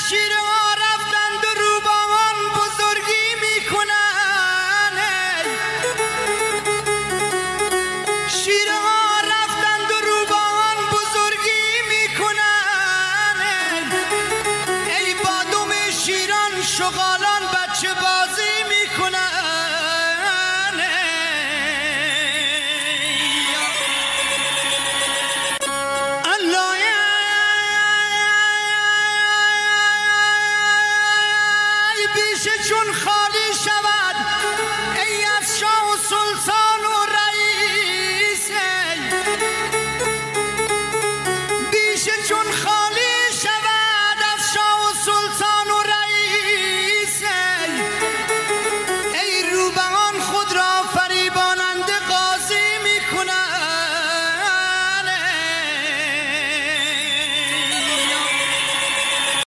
شیرها رفتند و روباهان بزرگی میکنن شیرها رفتند و روباهان بزرگی میکنن ای بادوم شیران شغالان بچه بازی میکنن بیشه چون